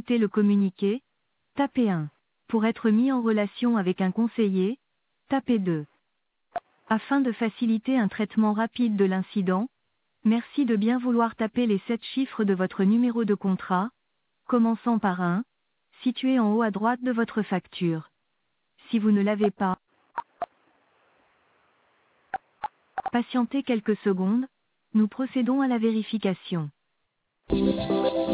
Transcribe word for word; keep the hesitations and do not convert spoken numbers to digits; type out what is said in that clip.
consulter le communiqué, tapez un. Pour être mis en relation avec un conseiller, tapez deux. Afin de faciliter un traitement rapide de l'incident, merci de bien vouloir taper les sept chiffres de votre numéro de contrat, commençant par un, situé en haut à droite de votre facture. Si vous ne l'avez pas, patientez quelques secondes, nous procédons à la vérification.